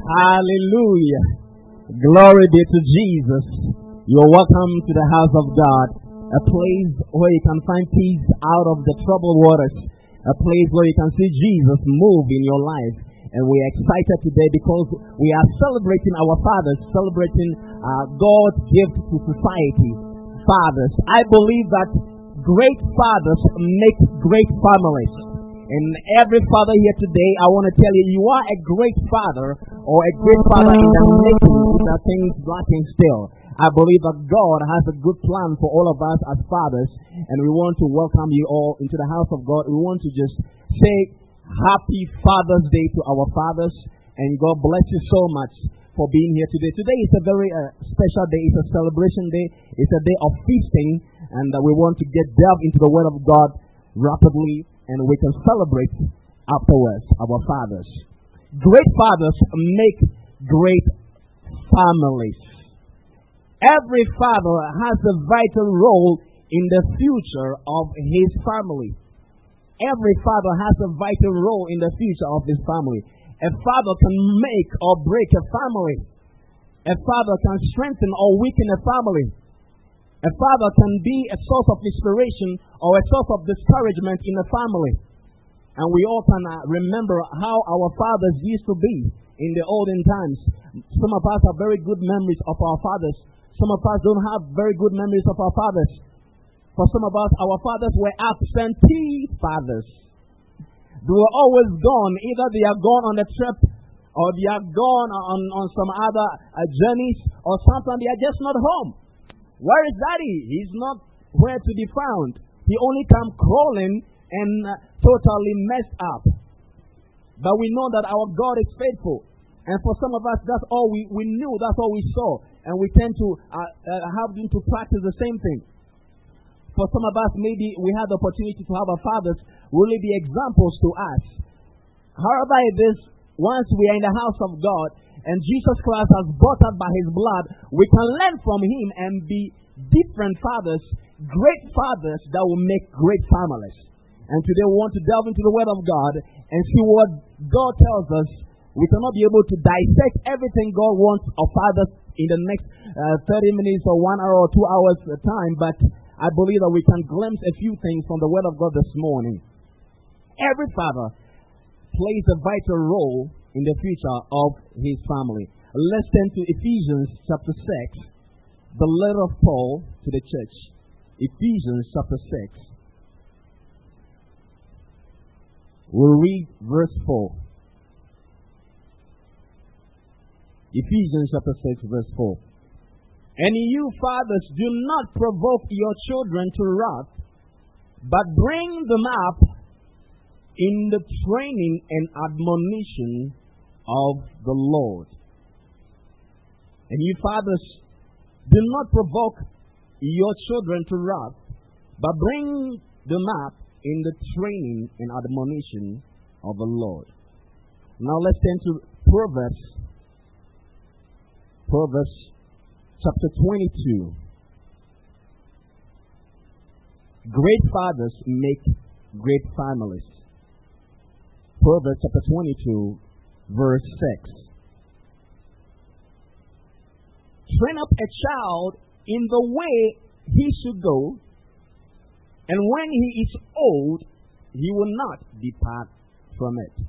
Hallelujah. Glory be to Jesus. You're welcome to the house of God, a place where you can find peace out of the troubled waters, a place where you can see Jesus move in your life. And we are excited today because we are celebrating our fathers, celebrating God's gift to society. Fathers. I believe that great fathers make great families. And every father here today, I want to tell you, you are a great father or a great father in the making with the things lacking still. I believe that God has a good plan for all of us as fathers, and we want to welcome you all into the house of God. We want to just say Happy Father's Day to our fathers, and God bless you so much for being here today. Today is a very special day. It's a celebration day. It's a day of feasting, and we want to delve into the Word of God rapidly, and we can celebrate afterwards our fathers. Great fathers make great families. Every father has a vital role in the future of his family. Every father has a vital role in the future of his family. A father can make or break a family. A father can strengthen or weaken a family. A father can be a source of inspiration or a source of discouragement in a family. And we all can remember how our fathers used to be in the olden times. Some of us have very good memories of our fathers. Some of us don't have very good memories of our fathers. For some of us, our fathers were absentee fathers. They were always gone. Either they are gone on a trip, or they are gone on some other journeys, or sometimes they are just not home. Where is Daddy? He's not where to be found. He only come crawling and totally messed up. But we know that our God is faithful. And for some of us, that's all we knew, that's all we saw. And we tend to have them to practice the same thing. For some of us, maybe we had the opportunity to have our fathers really be examples to us. However it is, once we are in the house of God, and Jesus Christ has bought us by His blood, we can learn from Him and be different fathers, great fathers that will make great families. And today we want to delve into the Word of God and see what God tells us. We cannot be able to dissect everything God wants of fathers in the next 30 minutes or 1 hour or 2 hours time, but I believe that we can glimpse a few things from the Word of God this morning. Every father plays a vital role in the future of his family. Let's turn to Ephesians chapter 6, the letter of Paul to the church. Ephesians chapter 6. We'll read verse 4. Ephesians chapter 6, verse 4. And you fathers, do not provoke your children to wrath, but bring them up in the training and admonition of the Lord. And you fathers, do not provoke your children to wrath, but bring them up in the training and admonition of the Lord. Now let's turn to Proverbs chapter 22. Great fathers make great families. Proverbs chapter 22, verse 6. Train up a child in the way he should go, and when he is old, he will not depart from it.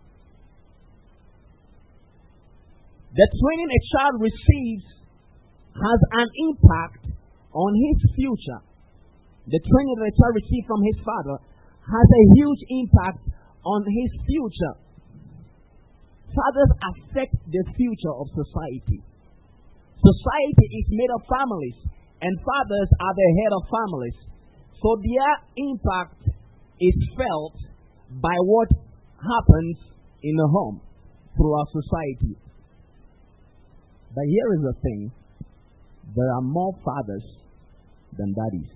The training a child receives has an impact on his future. The training that a child receives from his father has a huge impact on his future. Fathers affect the future of society. Society is made of families, and fathers are the head of families. So their impact is felt by what happens in the home through our society. But here is the thing. There are more fathers than daddies.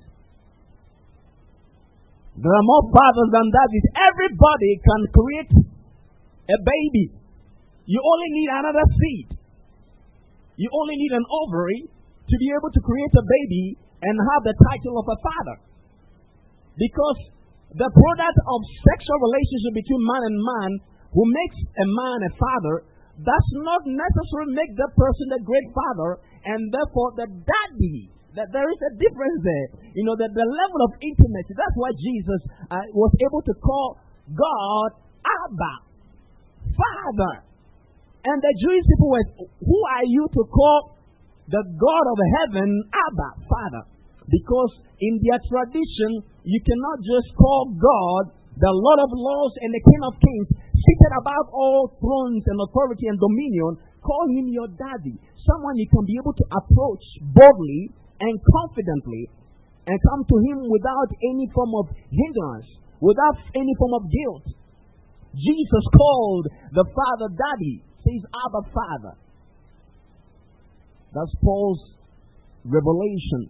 There are more fathers than daddies. Everybody can create a baby. You only need another seed. You only need an ovary to be able to create a baby and have the title of a father. Because the product of sexual relationship between man and man, who makes a man a father, does not necessarily make the person the great father, and therefore the daddy. That there is a difference there. You know, that the level of intimacy, that's why Jesus was able to call God Abba, Father. And the Jewish people were, who are you to call the God of heaven Abba, Father? Because in their tradition, you cannot just call God the Lord of Lords and the King of Kings, seated above all thrones and authority and dominion. Call him your daddy, someone you can be able to approach boldly and confidently and come to him without any form of hindrance, without any form of guilt. Jesus called the Father Daddy, says Abba, Father. That's Paul's revelation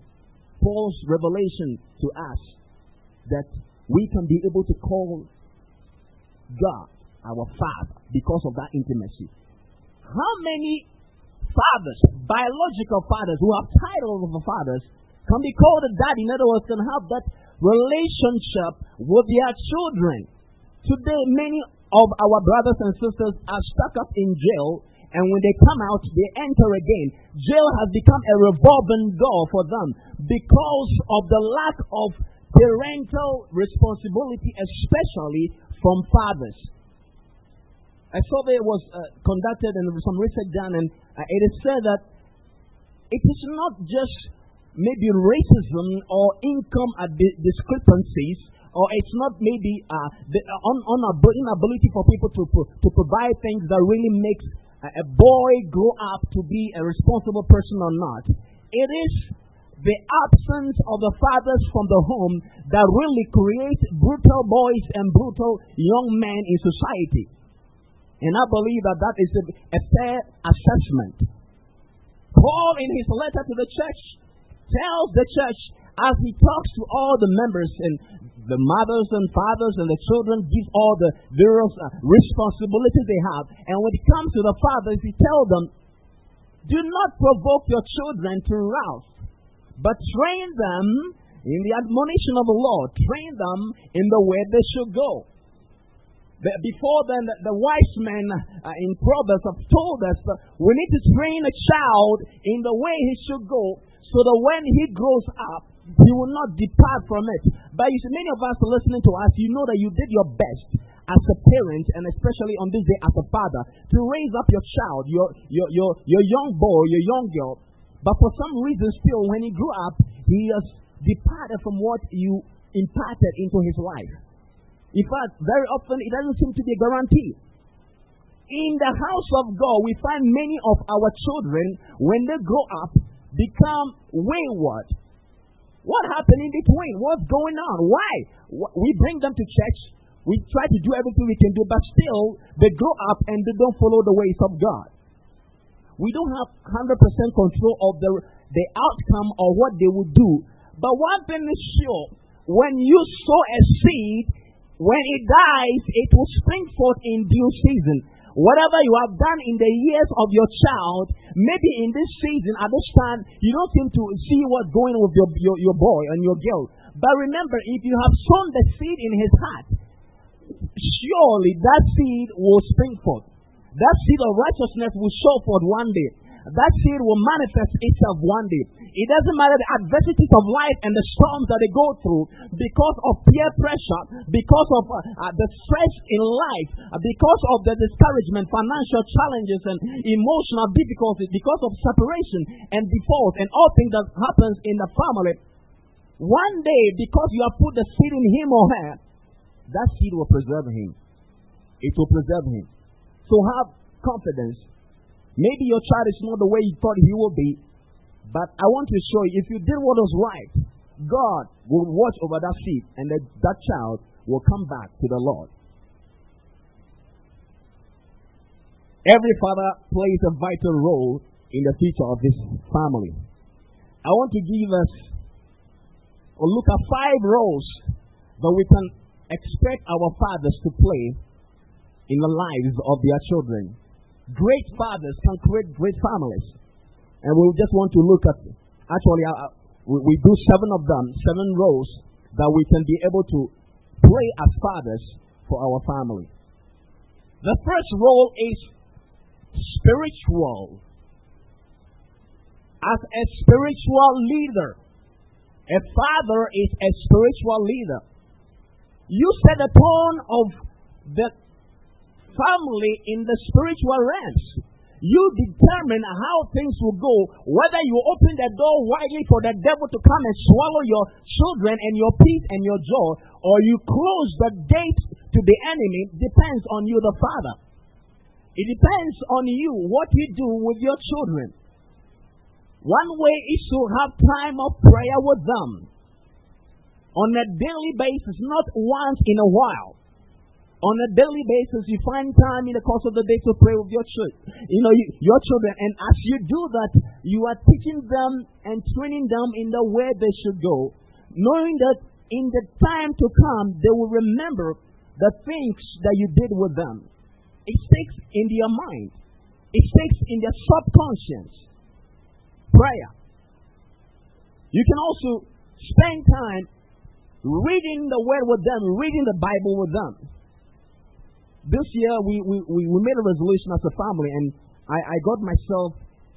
to us, that we can be able to call God our Father because of that intimacy. How many fathers, biological fathers who have titles of fathers, can be called a daddy? In other words, can have that relationship with their children. Today, many of our brothers and sisters are stuck up in jail, and when they come out, they enter again. Jail has become a revolving door for them because of the lack of parental responsibility, especially from fathers. A survey was conducted and some research done, and it is said that it is not just maybe racism or income discrepancies, or it's not maybe the inability for people to provide things that really makes a boy grow up to be a responsible person or not. It is the absence of the fathers from the home that really creates brutal boys and brutal young men in society. And I believe that is a fair assessment. Paul, in his letter to the church, tells the church, as he talks to all the members and the mothers and fathers and the children, gives all the various responsibilities they have. And when it comes to the fathers, he tells them, do not provoke your children to wrath, but train them in the admonition of the Lord. Train them in the way they should go. Before then, the wise men in Proverbs have told us that we need to train a child in the way he should go, so that when he grows up, he will not depart from it. But you see, many of us listening to us, you know that you did your best as a parent, and especially on this day as a father, to raise up your child, your young boy, your young girl. But for some reason still, when he grew up, he has departed from what you imparted into his life. In fact, very often it doesn't seem to be a guarantee. In the house of God, we find many of our children, when they grow up, become wayward. What happened in between? What's going on? Why? We bring them to church. We try to do everything we can do, but still, they grow up and they don't follow the ways of God. We don't have 100% control of the outcome or what they will do. But one thing is sure, when you sow a seed, when it dies, it will spring forth in due season. Whatever you have done in the years of your child, maybe in this season, at this time, you don't seem to see what's going on with your boy and your girl. But remember, if you have sown the seed in his heart, surely that seed will spring forth. That seed of righteousness will show forth one day. That seed will manifest itself one day. It doesn't matter the adversities of life and the storms that they go through because of peer pressure, because of the stress in life, because of the discouragement, financial challenges and emotional difficulties, because of separation and divorce and all things that happens in the family. One day, because you have put the seed in him or her, that seed will preserve him. It will preserve him. So have confidence. Maybe your child is not the way you thought he will be, but I want to show you, if you did what was right, God will watch over that seed, and that child will come back to the Lord. Every father plays a vital role in the future of this family. I want to give us a look at 5 roles that we can expect our fathers to play in the lives of their children. Great fathers can create great families. And we just want to look at, actually, we do 7 of them, 7 roles that we can be able to play as fathers for our family. The first role is spiritual. As a spiritual leader, a father is a spiritual leader. You set the tone of the family in the spiritual realms. You determine how things will go, whether you open the door widely for the devil to come and swallow your children and your peace and your joy, or you close the gate to the enemy, depends on you, the father. It depends on you what you do with your children. One way is to have time of prayer with them on a daily basis, not once in a while. On a daily basis, you find time in the course of the day to pray with your children. Your children. And as you do that, you are teaching them and training them in the way they should go, knowing that in the time to come, they will remember the things that you did with them. It sticks in their mind. It sticks in their subconscious. Prayer. You can also spend time reading the Word with them, reading the Bible with them. This year, we made a resolution as a family, and I got myself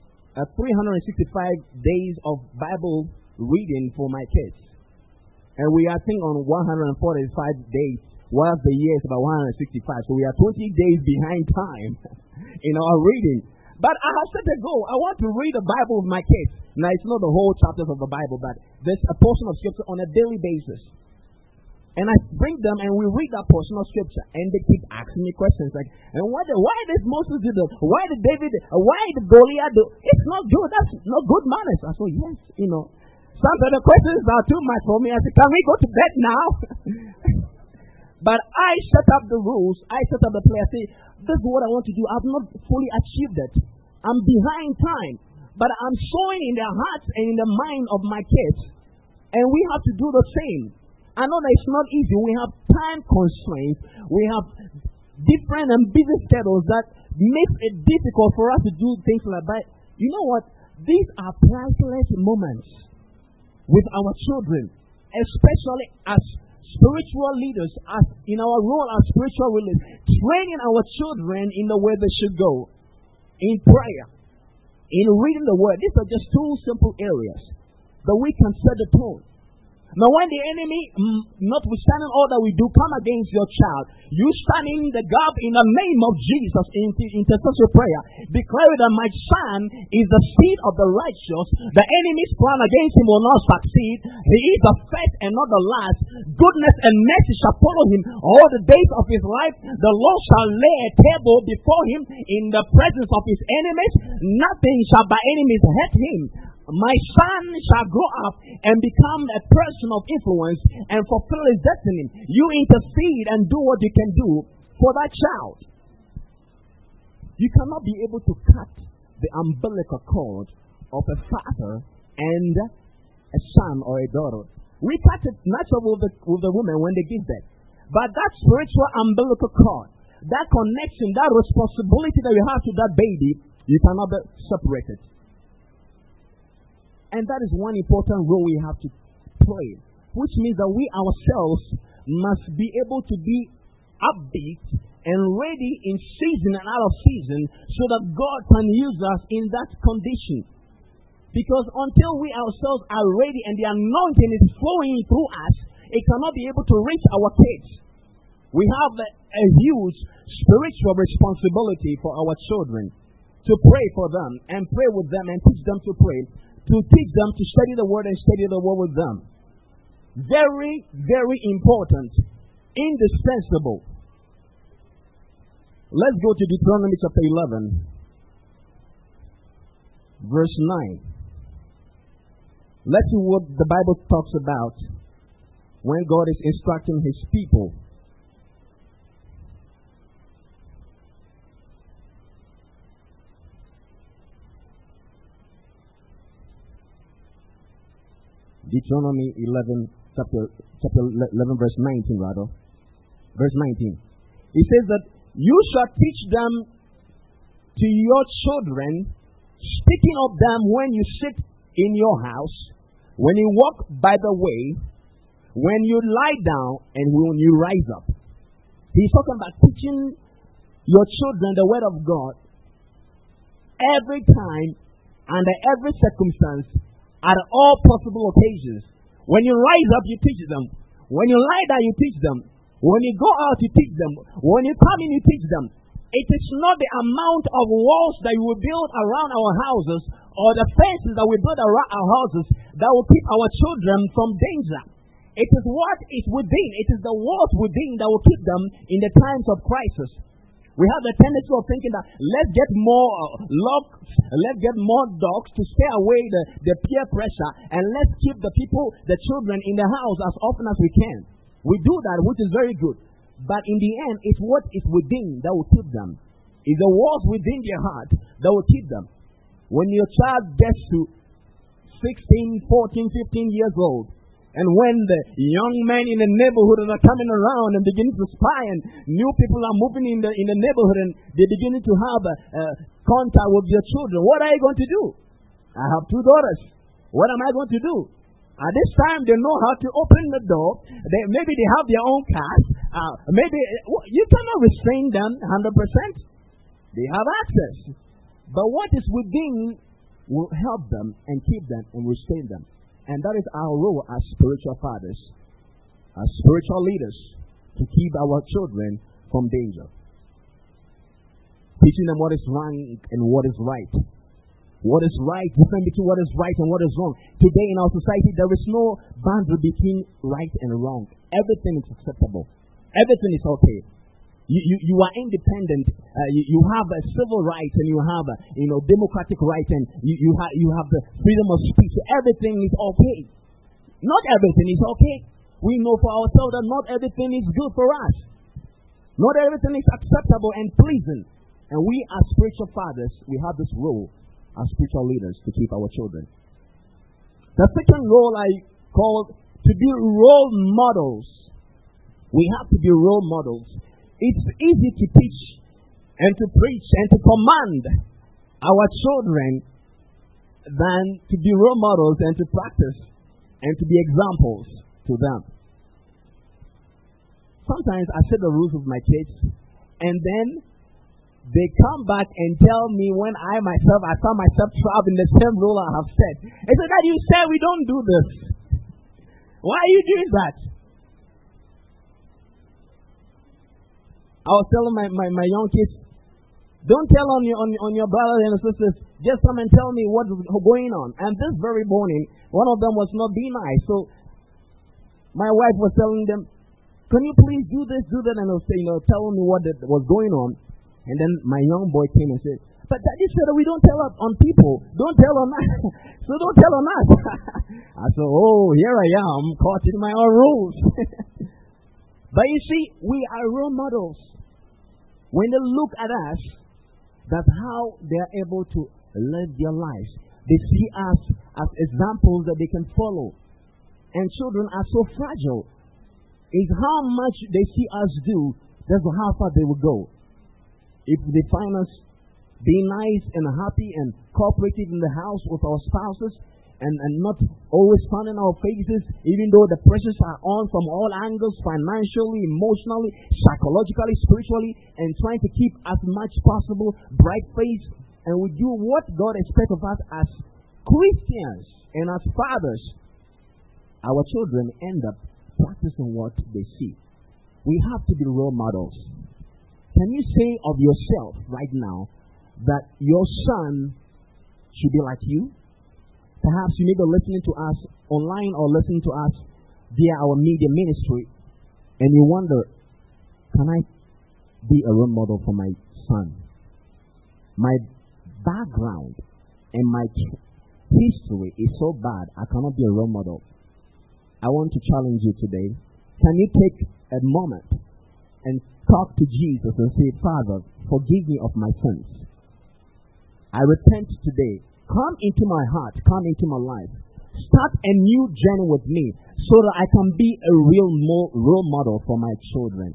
365 days of Bible reading for my kids. And we are, I think, on 145 days, whilst the year is about 165. So we are 20 days behind time in our reading. But I have set a goal. I want to read the Bible with my kids. Now, it's not the whole chapters of the Bible, but there's a portion of Scripture on a daily basis. And I bring them and we read that portion of Scripture, and they keep asking me questions like, and why did Moses do that? Why did David? Why did Goliath do? It's not good. That's not good manners. I said, yes, Some of the questions are too much for me. I said, can we go to bed now? But I set up the rules. I set up the play. I say, this is what I want to do. I've not fully achieved it. I'm behind time. But I'm sowing in their hearts and in the mind of my kids. And we have to do the same. I know that it's not easy. We have time constraints. We have different and busy schedules that makes it difficult for us to do things like that. You know what? These are priceless moments with our children, especially as spiritual leaders, as in our role as spiritual leaders, training our children in the way they should go, in prayer, in reading the Word. These are just two simple areas that we can set the tone. Now, when the enemy, notwithstanding all that we do, come against your child, you stand in the gap in the name of Jesus in intercessory prayer, declaring that my son is the seed of the righteous. The enemy's plan against him will not succeed. He is the first and not the last. Goodness and mercy shall follow him all the days of his life. The Lord shall lay a table before him in the presence of his enemies. Nothing shall by enemies hurt him. My son shall grow up and become a person of influence and fulfill his destiny. You intercede and do what you can do for that child. You cannot be able to cut the umbilical cord of a father and a son or a daughter. We cut it naturally with the woman when they give birth. But that spiritual umbilical cord, that connection, that responsibility that you have to that baby, you cannot be separated. And that is one important role we have to play, which means that we ourselves must be able to be upbeat and ready in season and out of season so that God can use us in that condition. Because until we ourselves are ready and the anointing is flowing through us, it cannot be able to reach our kids. We have a huge spiritual responsibility for our children to pray for them and pray with them and teach them to pray. To teach them to study the Word and study the Word with them. Very, very important. Indispensable. Let's go to Deuteronomy chapter 11. Verse 9. Let's see what the Bible talks about when God is instructing His people. Deuteronomy 11, chapter 11, verse 19, rather. Verse 19. It says that you shall teach them to your children, speaking of them when you sit in your house, when you walk by the way, when you lie down, and when you rise up. He's talking about teaching your children the Word of God every time, under every circumstance, at all possible occasions. When you rise up, you teach them. When you lie down, you teach them. When you go out, you teach them. When you come in, you teach them. It is not the amount of walls that we build around our houses or the fences that we build around our houses that will keep our children from danger. It is what is within. It is the walls within that will keep them in the times of crisis. We have the tendency of thinking that let's get more locks, let's get more dogs to stay away the peer pressure, and let's keep the people, the children in the house as often as we can. We do that, which is very good. But in the end, it's what is within that will keep them. It's the walls within their heart that will keep them. When your child gets to 16, 14, 15 years old, and when the young men in the neighborhood are coming around and beginning to spy, and new people are moving in the neighborhood, and they're beginning to have contact with your children, what are you going to do? I have 2 daughters. What am I going to do? At this time, they know how to open the door. Maybe they have their own cars. Maybe you cannot restrain them 100%. They have access. But what is within will help them and keep them and restrain them. And that is our role as spiritual fathers, as spiritual leaders, to keep our children from danger. Teaching them what is wrong and what is right. What is right, difference between what is right and what is wrong. Today in our society, there is no boundary between right and wrong. Everything is acceptable. Everything is okay. You are independent. You have a civil right, and you have a democratic right, and you have the freedom of speech. Everything is okay. Not everything is okay. We know for ourselves that not everything is good for us. Not everything is acceptable and pleasing. And we as spiritual fathers, we have this role as spiritual leaders to keep our children. The second role I call to be role models. We have to be role models. It's easy to teach and to preach and to command our children than to be role models and to practice and to be examples to them. Sometimes I set the rules with my kids, and then they come back and tell me when I found myself trapped in the same rule I have set. They say, "Dad, you said we don't do this. Why are you doing that?" I was telling my young kids, don't tell on your brothers and sisters. Just come and tell me what's going on. And this very morning, one of them was not being nice. So my wife was telling them, "Can you please do this, do that?" And they were saying, telling me what was going on. And then my young boy came and said, "But Daddy said we don't tell on people. Don't tell on us. So don't tell on us." I said, "Oh, here I am, caught in my own rules." But you see, we are role models. When they look at us, that's how they are able to live their lives. They see us as examples that they can follow. And children are so fragile. It's how much they see us do, that's how far they will go. If they find us being nice and happy and cooperative in the house with our spouses, and not always fun in our faces, even though the pressures are on from all angles, financially, emotionally, psychologically, spiritually, and trying to keep as much possible bright face, and we do what God expects of us as Christians and as fathers, our children end up practicing what they see. We have to be role models. Can you say of yourself right now that your son should be like you? Perhaps you may be listening to us online or listening to us via our media ministry, and you wonder, can I be a role model for my son? My background and my history is so bad, I cannot be a role model. I want to challenge you today. Can you take a moment and talk to Jesus and say, "Father, forgive me of my sins. I repent today. Come into my heart, come into my life. Start a new journey with me so that I can be a real role model for my children."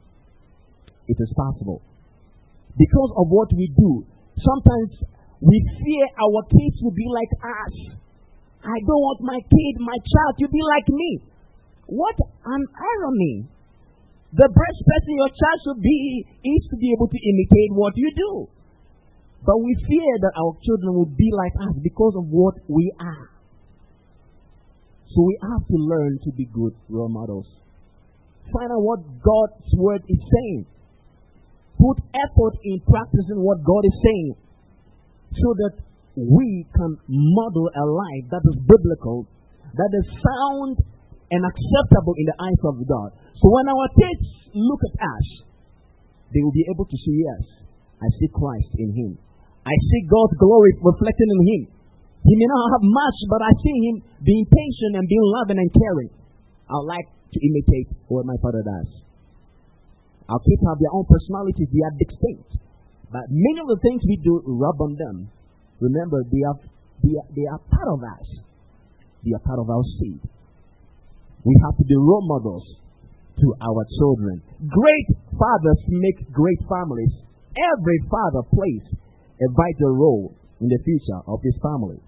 It is possible. Because of what we do, sometimes we fear our kids will be like us. I don't want my kid, my child to be like me. What an irony. The best person your child should be is to be able to imitate what you do. But we fear that our children will be like us because of what we are. So we have to learn to be good role models. Find out what God's word is saying. Put effort in practicing what God is saying so that we can model a life that is biblical, that is sound and acceptable in the eyes of God. So when our kids look at us, they will be able to say, yes, I see Christ in him. I see God's glory reflected in him. He may not have much, but I see him being patient and being loving and caring. I would like to imitate what my father does. Our kids have their own personalities. They are distinct. But many of the things we do rub on them. Remember, they are part of us. They are part of our seed. We have to be role models to our children. Great fathers make great families. Every father plays a vital role in the future of his family.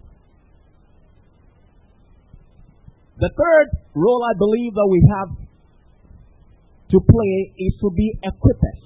The third role I believe that we have to play is to be equippers.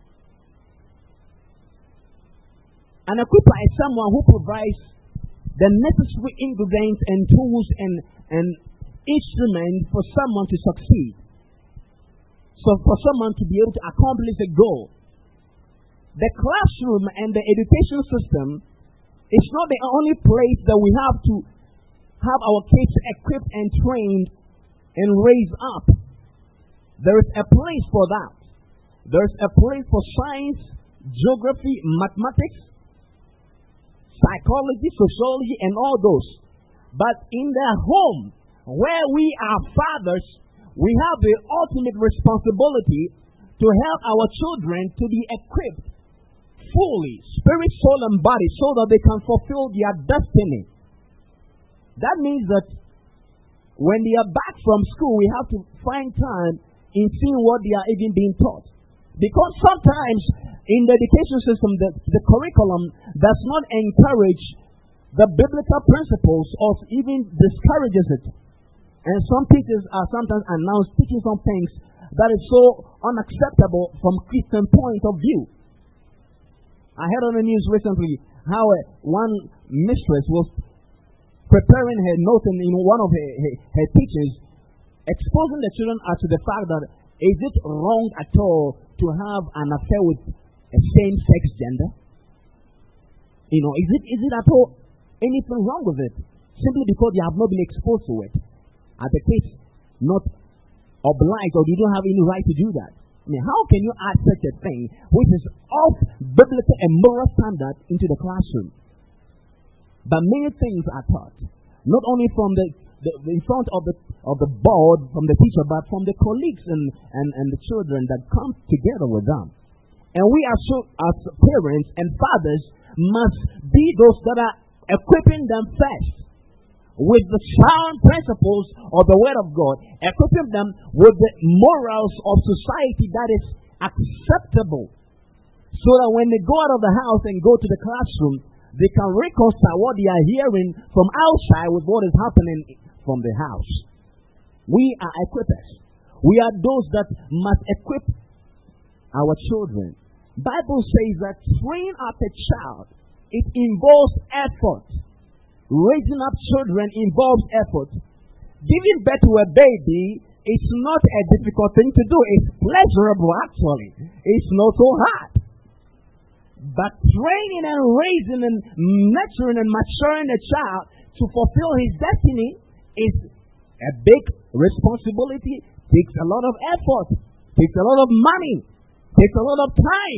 An equipper is someone who provides the necessary ingredients and tools and instruments for someone to succeed. So for someone to be able to accomplish a goal. The classroom and the education system is not the only place that we have to have our kids equipped and trained and raised up. There is a place for that. There is a place for science, geography, mathematics, psychology, sociology, and all those. But in their home, where we are fathers, we have the ultimate responsibility to help our children to be equipped fully, spirit, soul, and body, so that they can fulfill their destiny. That means that when they are back from school, we have to find time in seeing what they are even being taught. Because sometimes in the education system, the curriculum does not encourage the biblical principles or even discourages it. And some teachers are sometimes announced teaching some things that is so unacceptable from Christian point of view. I heard on the news recently how one mistress was preparing her note in one of her teachings, exposing the children as to the fact that is it wrong at all to have an affair with a same-sex gender? Is it at all anything wrong with it? Simply because you have not been exposed to it. Are the kids not obliged, or you don't have any right to do that? I mean, how can you add such a thing which is off biblical and moral standard into the classroom? But many things are taught, not only from in front of the board, from the teacher, but from the colleagues and the children that come together with them. And we as parents and fathers must be those that are equipping them first with the sound principles of the Word of God, equipping them with the morals of society that is acceptable, so that when they go out of the house and go to the classroom, they can reconcile what they are hearing from outside with what is happening from the house. We are equippers. We are those that must equip our children. Bible says that training up a child, it involves effort. Raising up children involves effort. Giving birth to a baby is not a difficult thing to do. It's pleasurable, actually. It's not so hard. But training and raising and nurturing and maturing a child to fulfill his destiny is a big responsibility. Takes a lot of effort. Takes a lot of money. Takes a lot of time.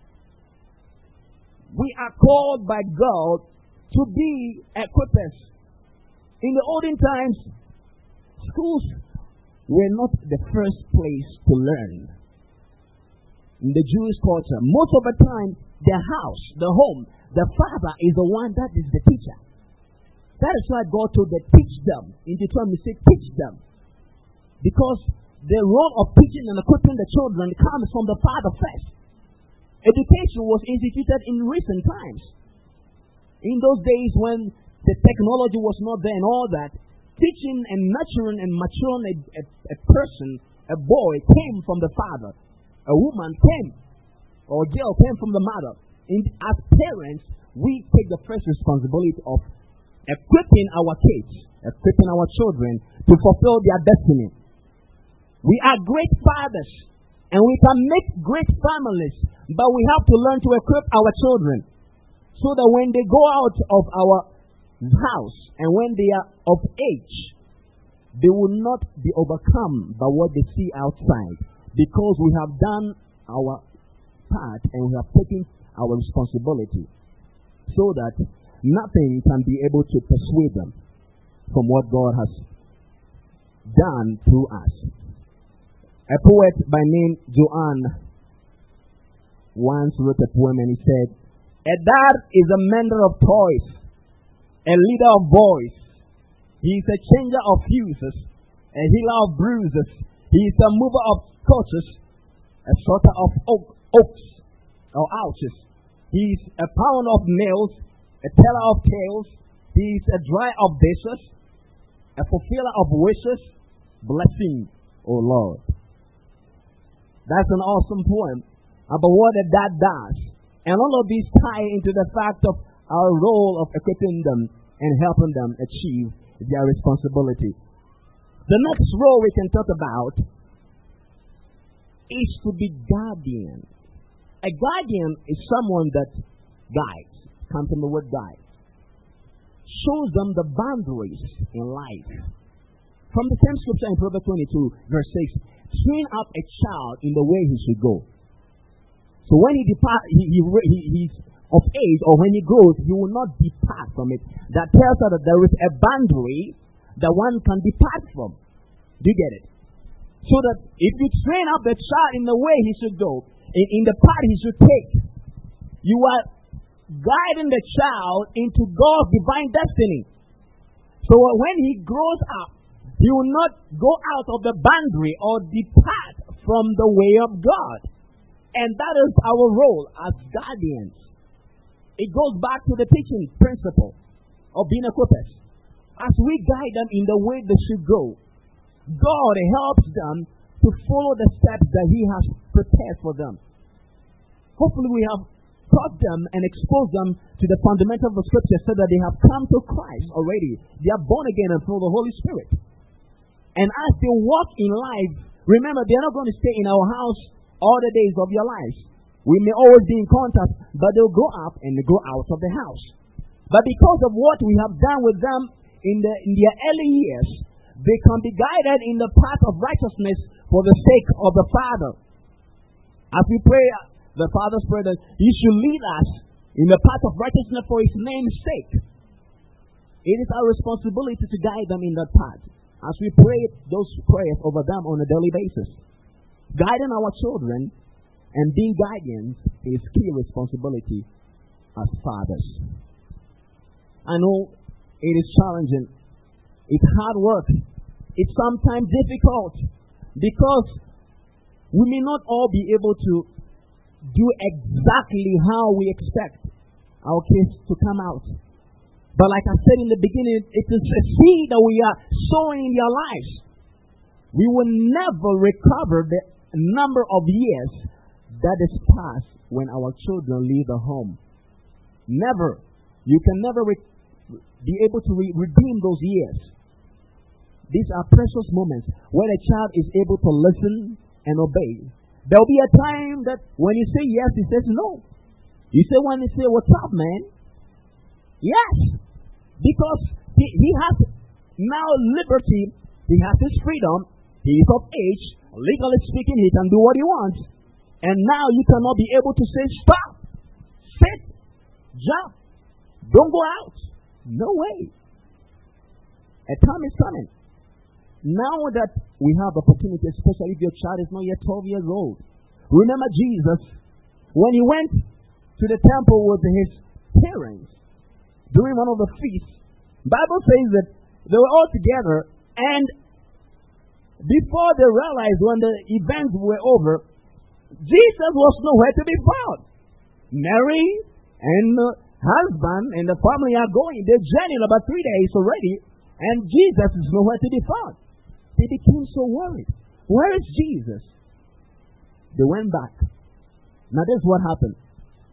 We are called by God to be equippers. In the olden times, schools were not the first place to learn. In the Jewish culture, most of the time, the house, the home, the father is the one that is the teacher. That is why God told them, teach them. In Deuteronomy, he said, teach them. Because the role of teaching and equipping the children comes from the father first. Education was instituted in recent times. In those days when the technology was not there and all that, teaching and nurturing and maturing a person, a boy, came from the father. A woman came, or a girl came from the mother. as parents, we take the first responsibility of equipping our kids, equipping our children to fulfill their destiny. We are great fathers, and we can make great families, but we have to learn to equip our children so that when they go out of our house and when they are of age, they will not be overcome by what they see outside, because we have done our part and we have taken our responsibility so that nothing can be able to persuade them from what God has done through us. A poet by name Joanne once wrote a poem, and he said, "A dad is a mender of toys, a leader of boys. He is a changer of fuses, a healer of bruises. He is a mover of scorches, a sorter of oaks or ouches. He is a pound of nails, a teller of tales. He is a dryer of dishes, a fulfiller of wishes. Blessing, O Lord." That's an awesome poem about what a dad does. And all of these tie into the fact of our role of equipping them and helping them achieve their responsibility. The next role we can talk about is to be guardian. A guardian is someone that guides, comes from the word guide, shows them the boundaries in life. From the same scripture in Proverbs 22, verse 6, train up a child in the way he should go. So when he's of age, or when he grows, he will not depart from it. That tells us that there is a boundary that one can depart from. Do you get it? So that if you train up the child in the way he should go, in the path he should take, you are guiding the child into God's divine destiny. So when he grows up, he will not go out of the boundary or depart from the way of God. And that is our role as guardians. It goes back to the teaching principle of being equippers. As we guide them in the way they should go, God helps them to follow the steps that He has prepared for them. Hopefully we have taught them and exposed them to the fundamentals of the Scripture so that they have come to Christ already. They are born again and full of the Holy Spirit. And as they walk in life, remember, they are not going to stay in our house all the days of your lives. We may always be in contact, but they'll grow up and they go out of the house. But because of what we have done with them in their early years, they can be guided in the path of righteousness for the sake of the Father. As we pray the Father's prayer that He should lead us in the path of righteousness for His name's sake, it is our responsibility to guide them in that path. As we pray those prayers over them on a daily basis, guiding our children and being guardians is key responsibility as fathers. I know it is challenging. It's hard work. It's sometimes difficult because we may not all be able to do exactly how we expect our kids to come out. But like I said in the beginning, it is a seed that we are sowing in their lives. We will never recover the number of years that is passed when our children leave the home. Never. You can never be able to redeem those years. These are precious moments when a child is able to listen and obey. There will be a time that when you say yes, he says no. You say when you say, "What's up, man?" Yes. Because he has now liberty, he has his freedom, he is of age, legally speaking, he can do what he wants. And now you cannot be able to say, "Stop, sit, jump, don't go out." No way. A time is coming. Now that we have opportunity, especially if your child is not yet 12 years old. Remember Jesus, when he went to the temple with his parents, during one of the feasts, Bible says that they were all together, and before they realized when the events were over, Jesus was nowhere to be found. Mary and the husband and the family are going. They're journeying about 3 days already, and Jesus is nowhere to be found. They became so worried. Where is Jesus? They went back. Now this is what happened.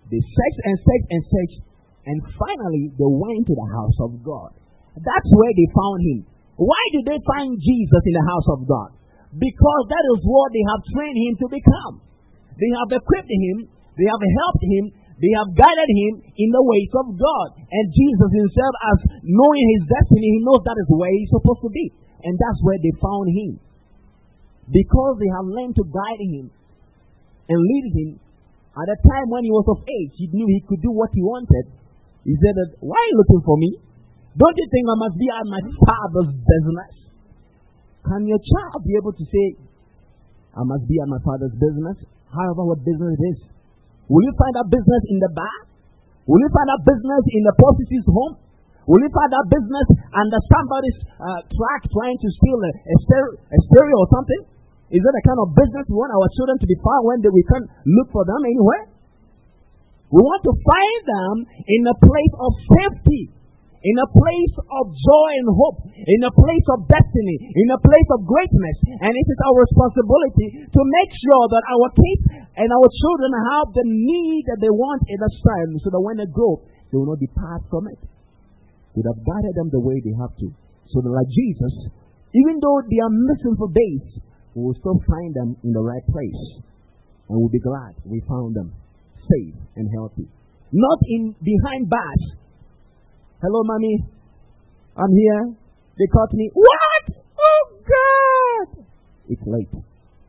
They searched and searched and searched, and finally they went to the house of God. That's where they found him. Why did they find Jesus in the house of God? Because that is what they have trained him to become. They have equipped him, they have helped him, they have guided him in the ways of God. And Jesus himself, as knowing his destiny, he knows that is where he's supposed to be. And that's where they found him. Because they have learned to guide him and lead him, at the time when he was of age, he knew he could do what he wanted. He said that, why are you looking for me? Don't you think I must be at my father's business? Can your child be able to say, I must be at my father's business? However, what business it is. Will you find that business in the bar? Will you find that business in the prostitute's home? Will you find that business under somebody's track trying to steal a stereo or something? Is that the kind of business we want our children to be found when we can look for them anywhere? We want to find them in a place of safety, in a place of joy and hope, in a place of destiny, in a place of greatness. And it is our responsibility to make sure that our kids and our children have the need that they want in a time, so that when they grow, they will not depart from it. We have guided them the way they have to. So that like Jesus, even though they are missing for days, we will still find them in the right place. And we'll be glad we found them safe and healthy. Not in behind bars. Hello, mommy. I'm here. They caught me. What? Oh, God. It's late.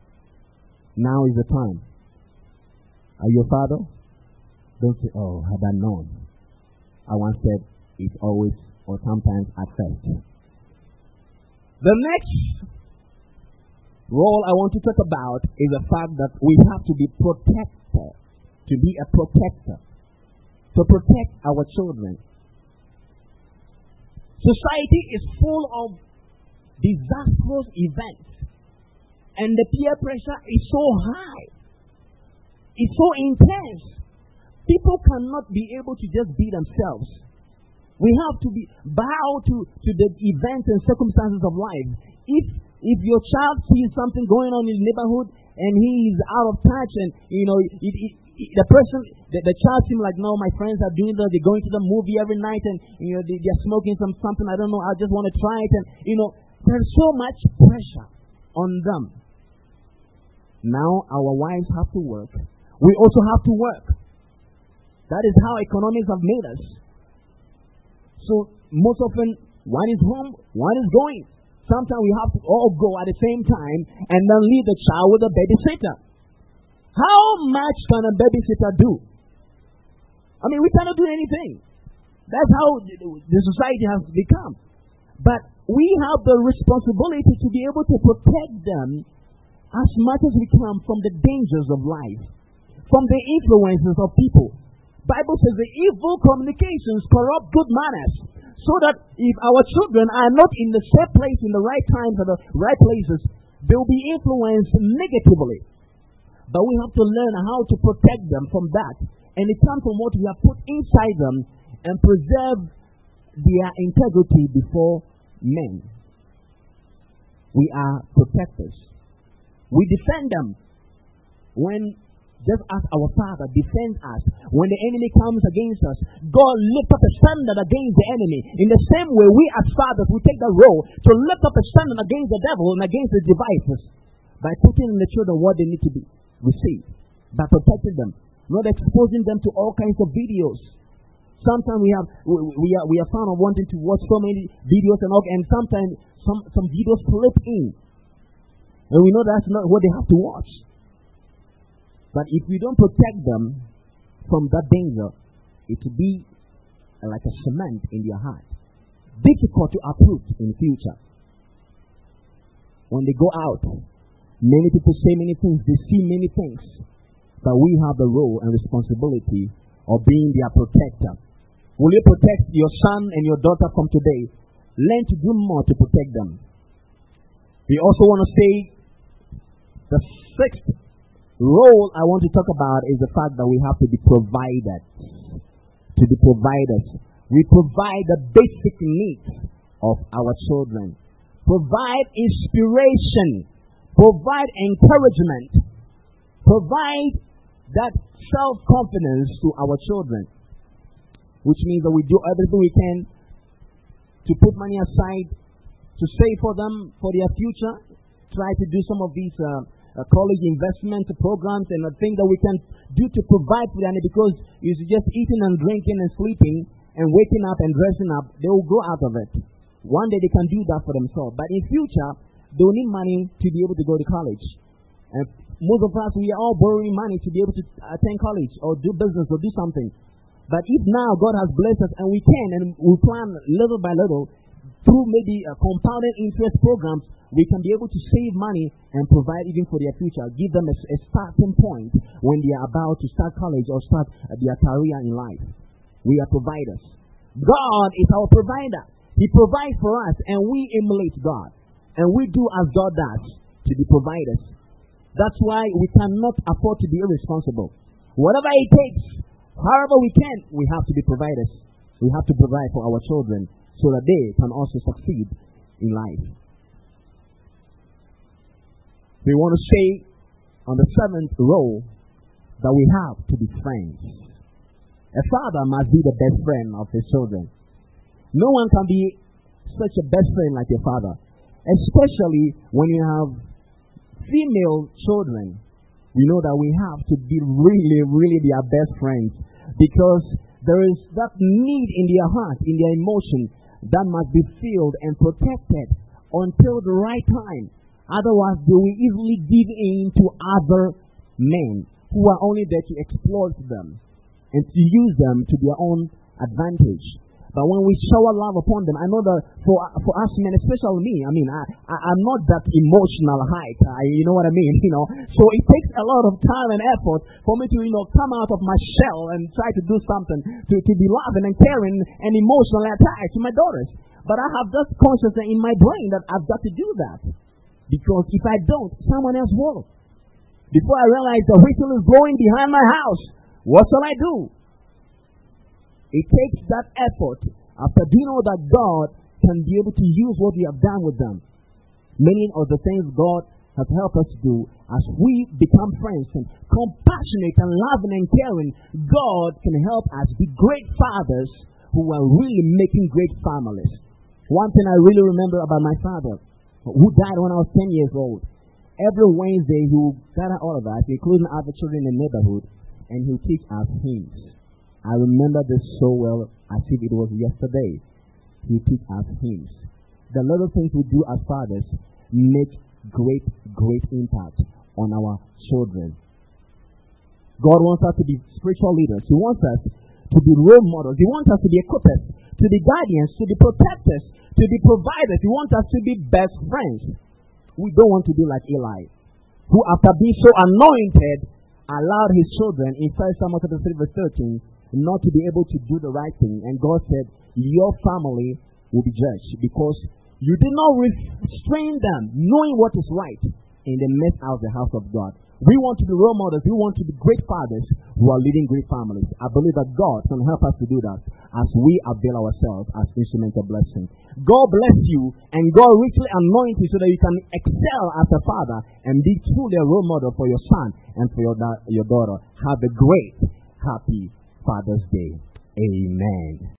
Now is the time. Are you a father? Don't say, oh, had I known. I once said, it's always or sometimes at first. The next role I want to talk about is the fact that we have to be protector. To be a protector. To protect our children. Society is full of disastrous events. And the peer pressure is so high. It's so intense. People cannot be able to just be themselves. We have to bow to the events and circumstances of life. If your child sees something going on in the neighborhood and he is out of touch, and the child seems like, no, my friends are doing that. They're going to the movie every night, and they're smoking something. I don't know. I just want to try it, and there's so much pressure on them. Now our wives have to work. We also have to work. That is how economics have made us. So most often, one is home, one is going. Sometimes we have to all go at the same time and then leave the child with a babysitter. How much can a babysitter do? I mean, we cannot do anything. That's how the society has become. But we have the responsibility to be able to protect them as much as we can from the dangers of life, from the influences of people. Bible says the evil communications corrupt good manners, so that if our children are not in the safe place in the right times and the right places, they will be influenced negatively. But we have to learn how to protect them from that. And it comes from what we have put inside them and preserve their integrity before men. We are protectors. We defend them when, just as our Father defends us, when the enemy comes against us, God lifts up a standard against the enemy. In the same way, we as fathers, we take the role to lift up a standard against the devil and against his devices by putting in the children what they need to be received, by protecting them, not exposing them to all kinds of videos. Sometimes we are found of wanting to watch so many videos and sometimes some videos slip in, and we know that's not what they have to watch. But if we don't protect them from that danger, it will be like a cement in their heart, difficult to uproot in the future. When they go out, many people say many things, they see many things, but we have the role and responsibility of being their protector. Will you protect your son and your daughter from today? Learn to do more to protect them. We also want to say the sixth role I want to talk about is the fact that we have to be providers. To be providers. We provide the basic needs of our children. Provide inspiration. Provide encouragement. Provide that self-confidence to our children, which means that we do everything we can to put money aside, to save for them, for their future, try to do some of these college investment programs and things that we can do to provide for them, because if you're just eating and drinking and sleeping and waking up and dressing up, they will grow out of it. One day they can do that for themselves. But in future, they will need money to be able to go to college. And most of us, we are all borrowing money to be able to attend college or do business or do something. But if now God has blessed us and we can, and we plan little by little, through maybe compounded interest programs, we can be able to save money and provide even for their future. Give them a starting point when they are about to start college or start their career in life. We are providers. God is our provider. He provides for us, and we emulate God. And we do as God does to be providers. That's why we cannot afford to be irresponsible. Whatever it takes, however we can, we have to be providers. We have to provide for our children so that they can also succeed in life. We want to say on the seventh row that we have to be friends. A father must be the best friend of his children. No one can be such a best friend like your father, especially when you have female children. We know that we have to be really, really their best friends, because there is that need in their heart, in their emotion, that must be filled and protected until the right time. Otherwise, they will easily give in to other men who are only there to exploit them and to use them to their own advantage. But when we shower love upon them, I know that for us men, especially me, I'm not that emotional height. You know what I mean? So it takes a lot of time and effort for me to, come out of my shell and try to do something, to be loving and caring and emotionally attached to my daughters. But I have this consciousness in my brain that I've got to do that. Because if I don't, someone else will. Before I realize the whistle is blowing behind my house, what shall I do? It takes that effort after we know that God can be able to use what we have done with them. Many of the things God has helped us do, as we become friends and compassionate and loving and caring, God can help us be great fathers who are really making great families. One thing I really remember about my father, who died when I was 10 years old. Every Wednesday he would gather all of us, including other children in the neighborhood, and he would teach us hymns. I remember this so well as if it was yesterday. He would teach us hymns. The little things we do as fathers make great, great impact on our children. God wants us to be spiritual leaders. He wants us to be role models. He wants us to be equippers, to be guardians, to be protectors, to be providers. He wants us to be best friends. We don't want to be like Eli, who after being so anointed, allowed his children in 1 Samuel 3 verse 13 not to be able to do the right thing. And God said, your family will be judged because you did not restrain them, knowing what is right, in the midst of the house of God. We want to be role models. We want to be great fathers who are leading great families. I believe that God can help us to do that as we avail ourselves as instruments of blessing. God bless you, and God richly anoint you so that you can excel as a father and be truly a role model for your son and for your daughter. Have a great, happy Father's Day. Amen.